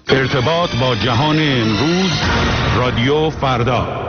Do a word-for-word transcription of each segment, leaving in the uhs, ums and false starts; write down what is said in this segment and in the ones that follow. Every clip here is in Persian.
ارتباط با جهان امروز، رادیو فردا.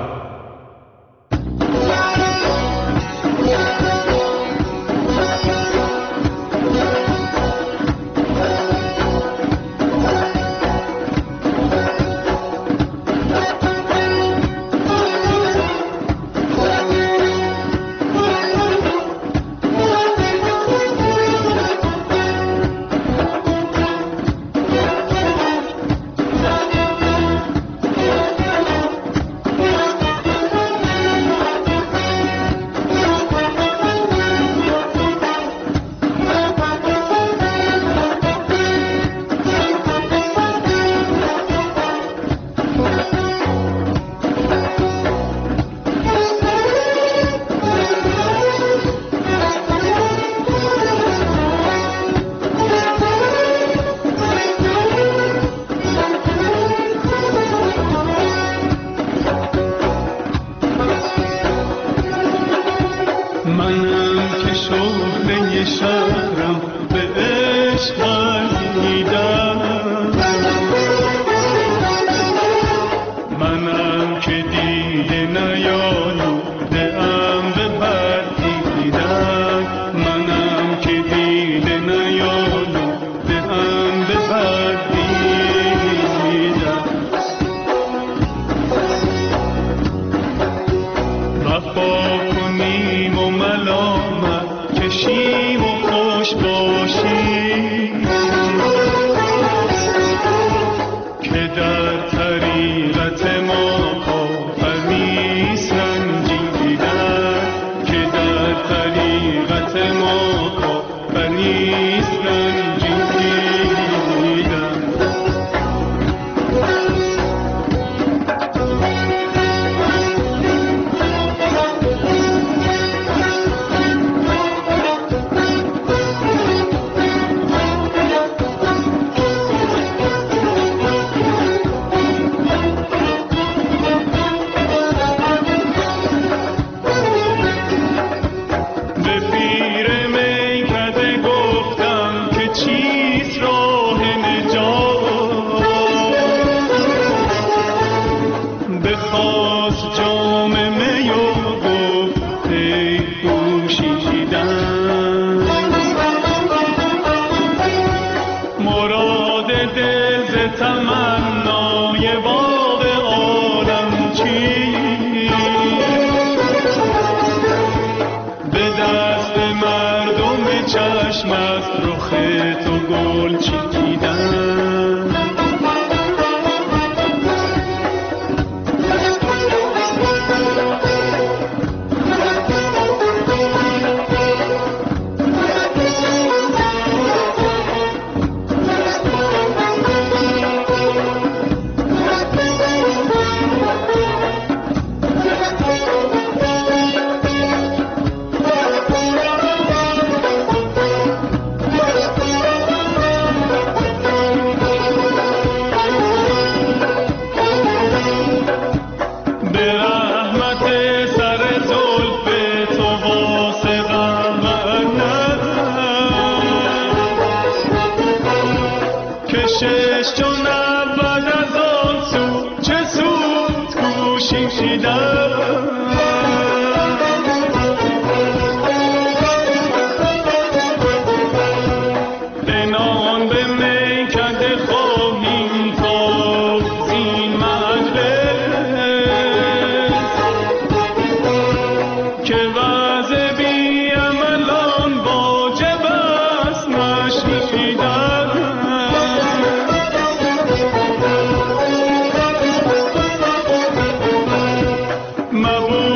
Mabu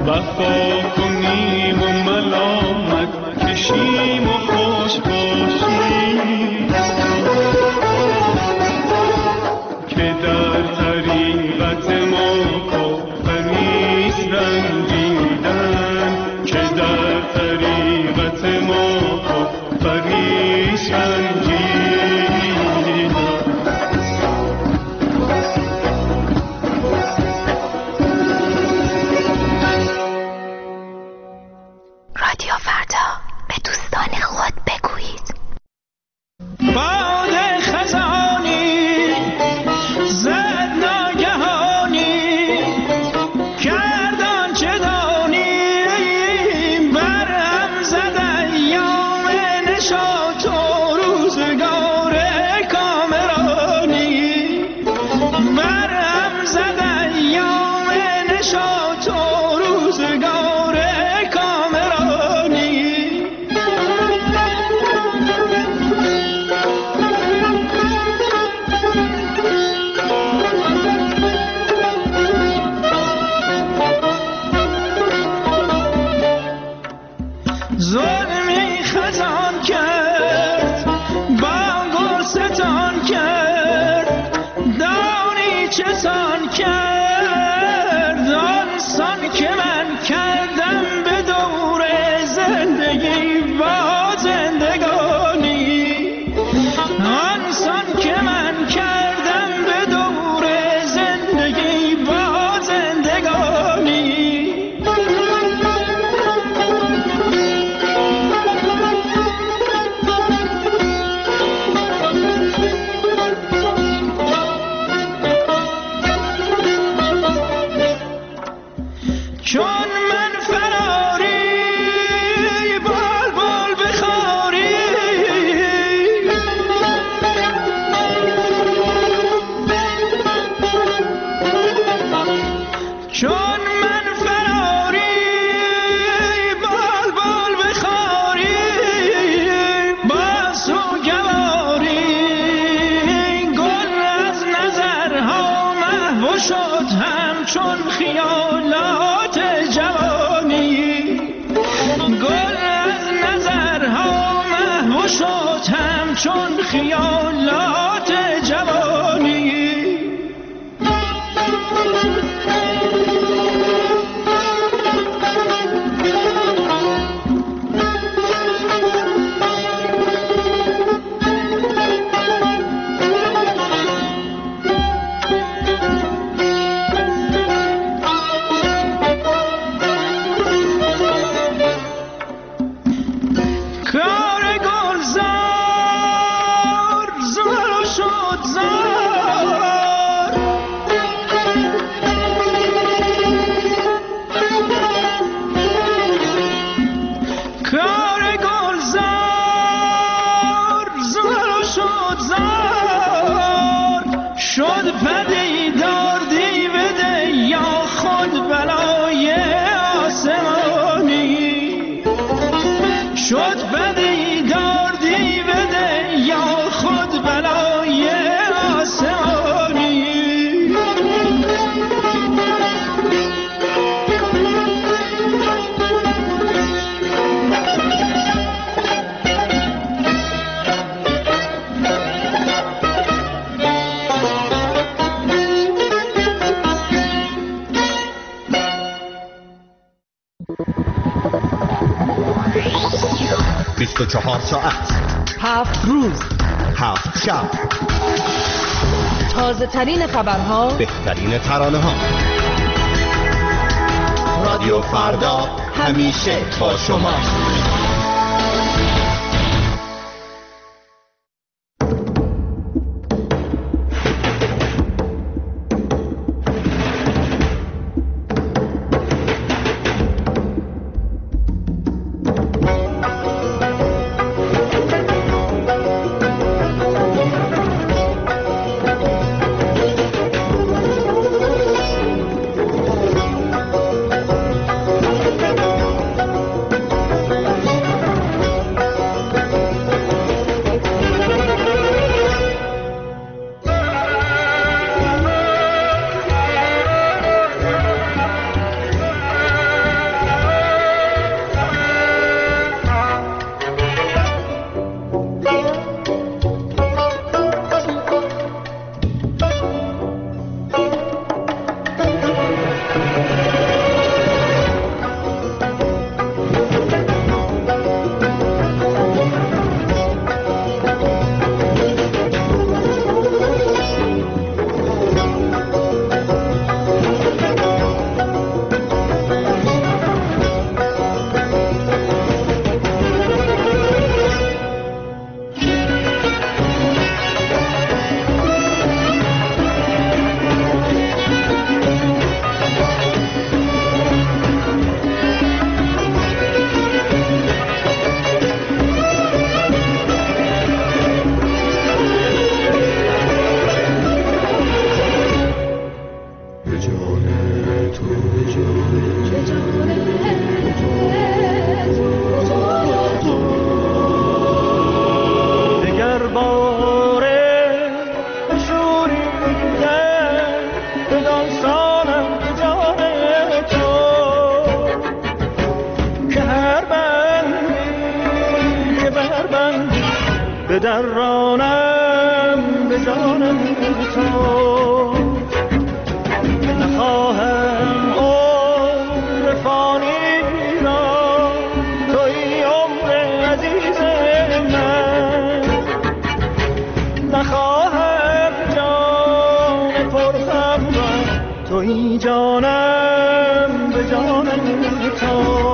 وفا کنیم و ملامت کشیم و خوش باشیم که در طریقت ما کافر نیست رنجیدن، که در طریقت ما کافر نیست رنجیدن. رادیو فردا، به دوستان خود بگویید. باد خزانی زد ناگهانی، کردان چه دانیم، برهم زد ایام نشاط و روزگار کامرانی، برهم زد ایام نشاط و روزگار کامرانی. ظلمی خزان کرد، با گلستان کرد، دانی چه سان کرد، آن سان که من کردم به دور زندگی با زندگانی، آن سان که من کردم به دور زندگی با زندگانی. چون من فراری بلبل بخاری، چون من فراری بلبل بخاری، با سوگواری گل از نظرها محو شد همچون خیالات جوانی، گل از نظرها محو شد همچون خیالات جوانی. کار گلزار زار شد زار، کار گلزار زار شد زار، شد پدیدار دیوده یا خود بلای آسمانی، شد پدیدار دیوده یا خود بلای آسمانی. بیست و چهار ساعت، هفت روز، هفت شب، تازه ترین خبرها، بهترین ترانه ها. رادیو فردا همیشه با شما. بدرانم به جانم تو نخواهم عمر فانی را توی عمر عزیز من نخواهم جان پرخم را توی جانم به جانم تو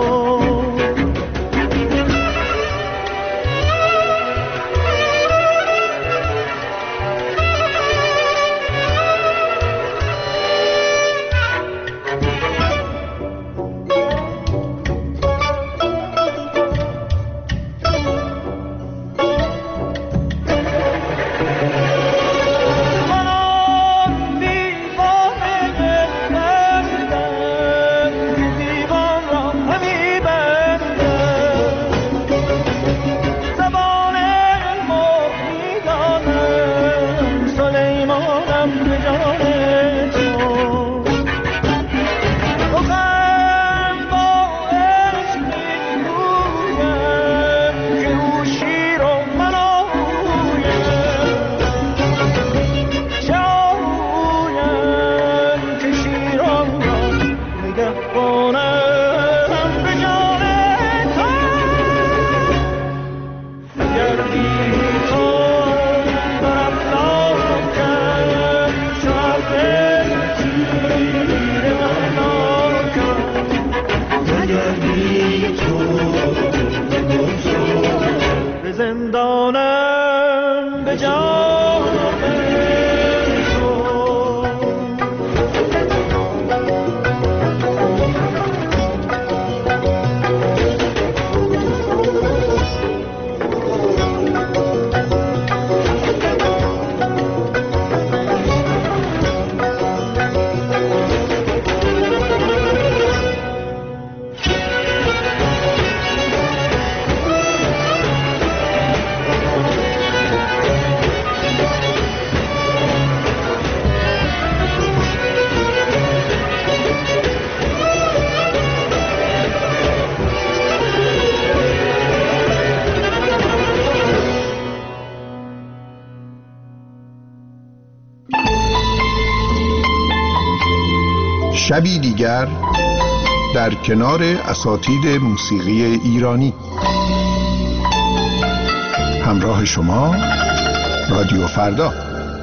زندانم به جان شبی دیگر در کنار اساتید موسیقی ایرانی. همراه شما رادیو فردا.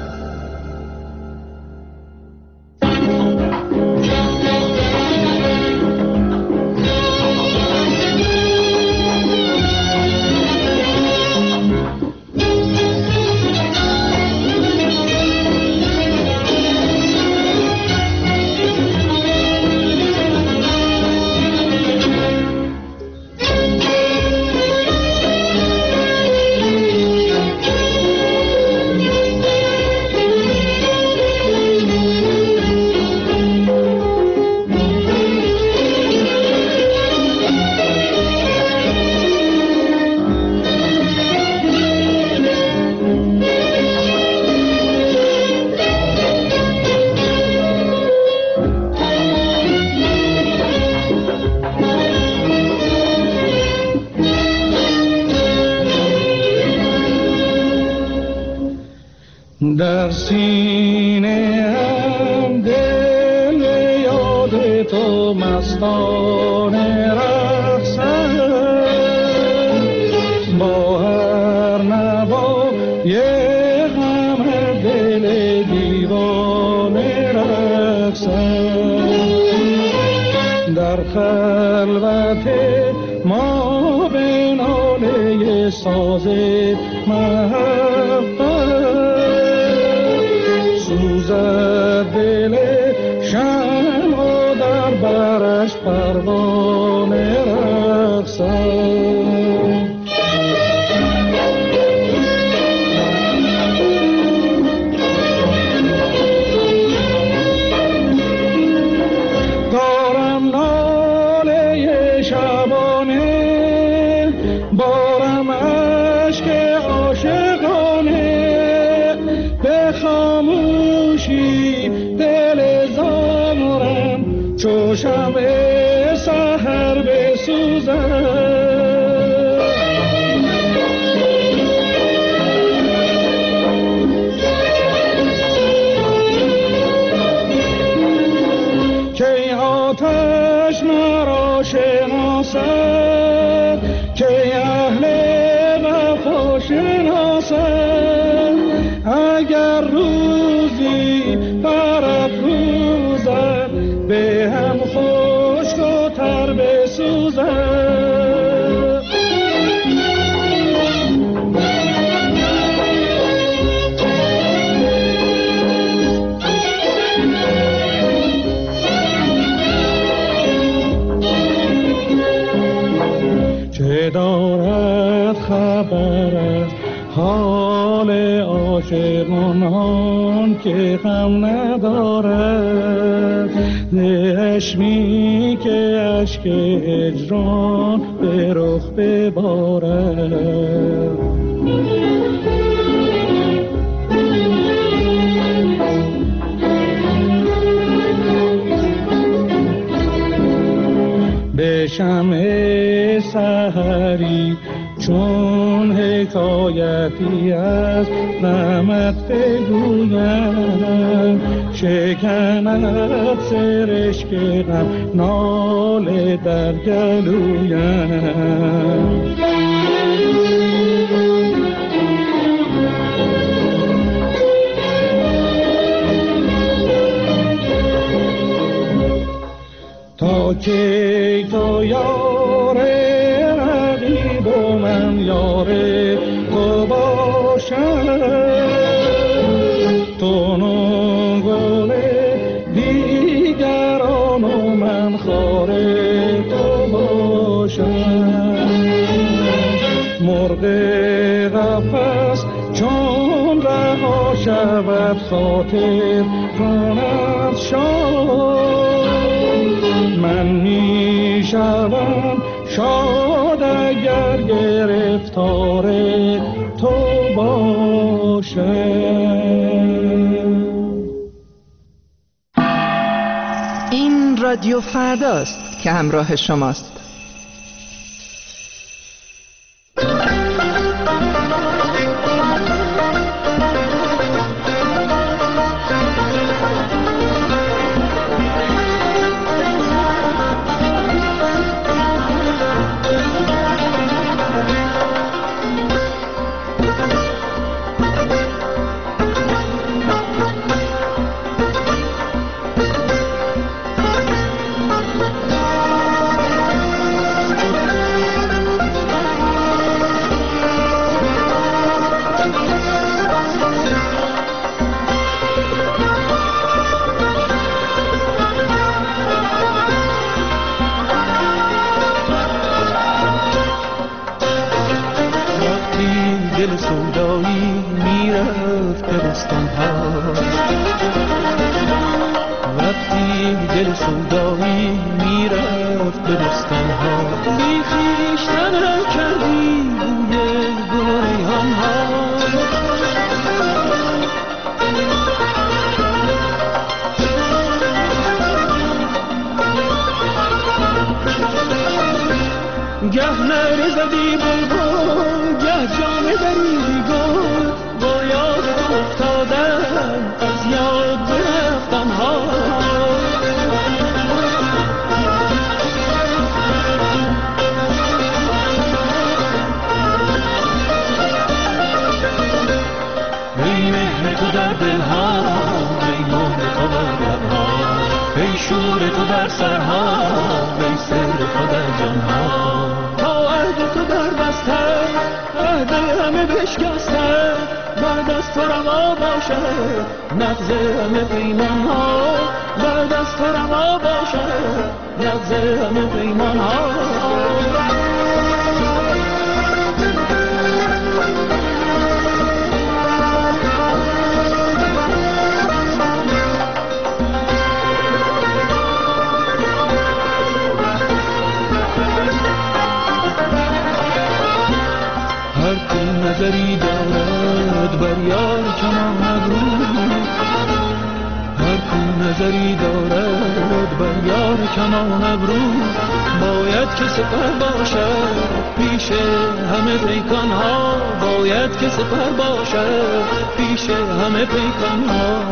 در سینه هم دل یاد تو مستانه رقصد با هر نوا یه غم دل دیوانه رقصد در خلوت ما به ناله ساز محبت سوزد دل شمع در برش پروانه رقصد چو شمع سحر بسوزد. که آتش مرا شناسد، که اهل وفا شناسد، اگر روزی برافروزد به هم خشک و تر بسوزد. چه دارد خبر از حال عاشقان که غم ندارد، چشمی که اشک هجران به رخ ببارد. به شمع سحری چون حکایتی از غمت بگویم، شکند سرشک غم ناله در گلویم. تا کی تو یار رقیب و من یار تو باشم، تو نگل دیگران و من خار تو باشم. مرغ قفس چون رها شود خاطر کند شاد، من می شوم شاد اگر گرفتار تو باشم. این رادیو فرداست که همراه شماست. دل سودایی میرفت به بستان ها، وقتی دل سودایی میرفت به بستان ها، بی خویشتن کردی بوی گل ریحان ها. گه نره زدی بلبل، گه جامه دریدی گل، با یاد افتادن از یاد برفتن ها. ای مهر تو در دل ها، ای مهر تو در لب ها، ای شور تو در سرها، ای سر تو در جان ها. تو در بسته عهد همه بشکسته، بعد از تو روا باشه نقض همه پیمان ها، بعد از تو روا باشه نقض همه پیمان ها. نظری دارد بر یار کمان مگو، هر کو نظری دارد بر یار کمان ابرو باید که سپر باشد پیش همه پیکان ها، باید که سپر باشد پیش همه پیکان ها.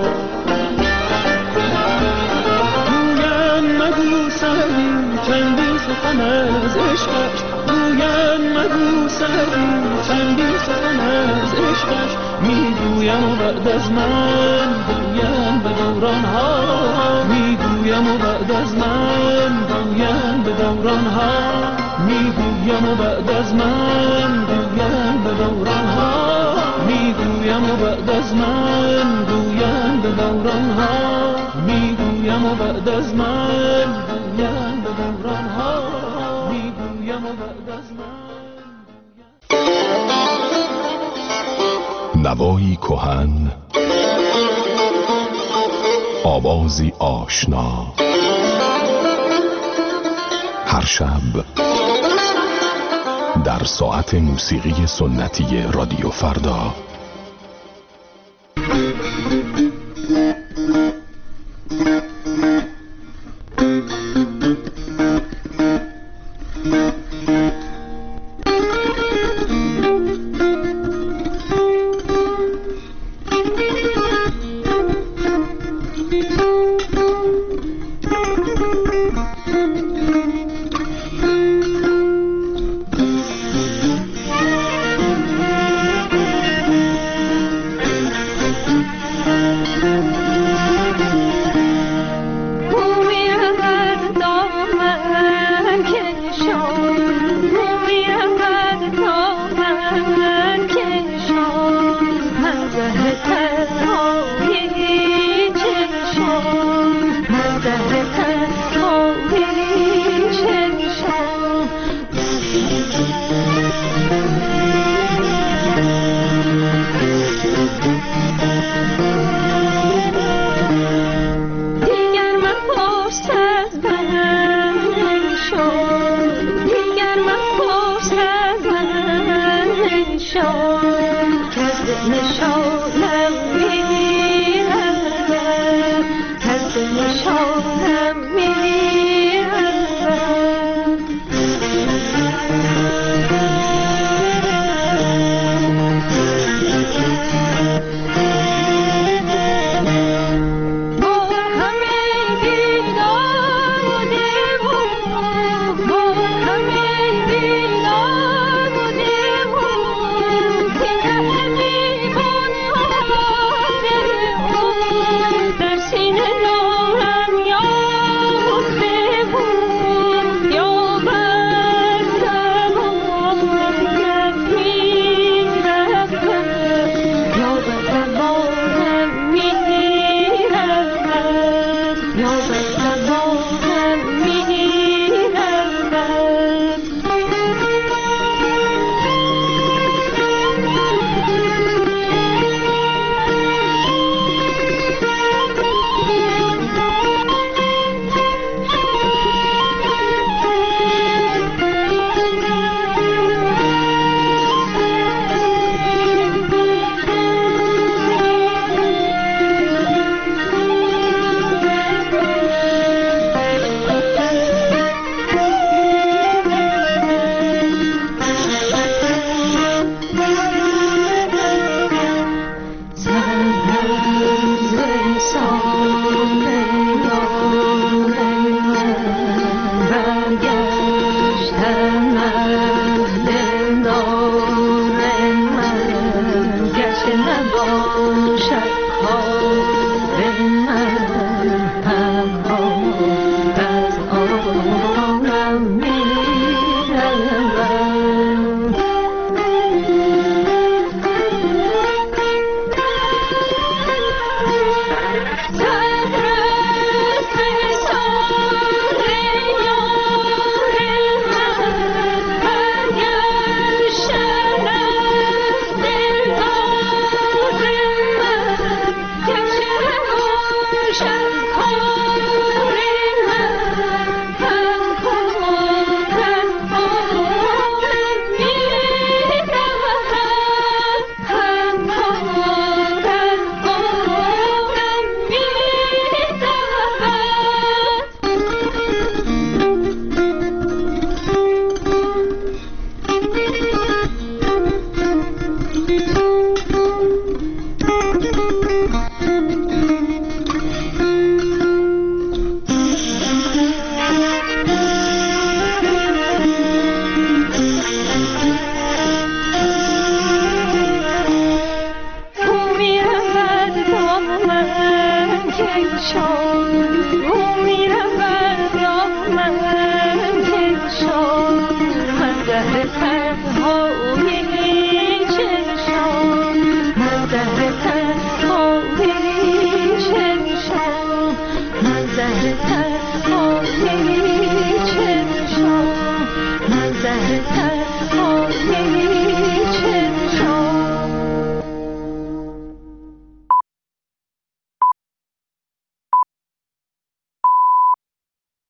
گویند مگو سعدی چندی سخن از عشقش، گویند مگو سعدی چندی سخن از عشقش، میگویم و بعد از من گویم به دوران ها، میگویم و بعد از من گویم به دوران ها، میگویم و بعد از من گویم به دوران ها، میگویم و بعد از من گویم به دوران ها، میگویم و بعد از من گویم به دوران ها، میگویم و بعد از من. نوایی کهن، آوازی آشنا، هر شب در ساعت موسیقی سنتی رادیو فردا. You're the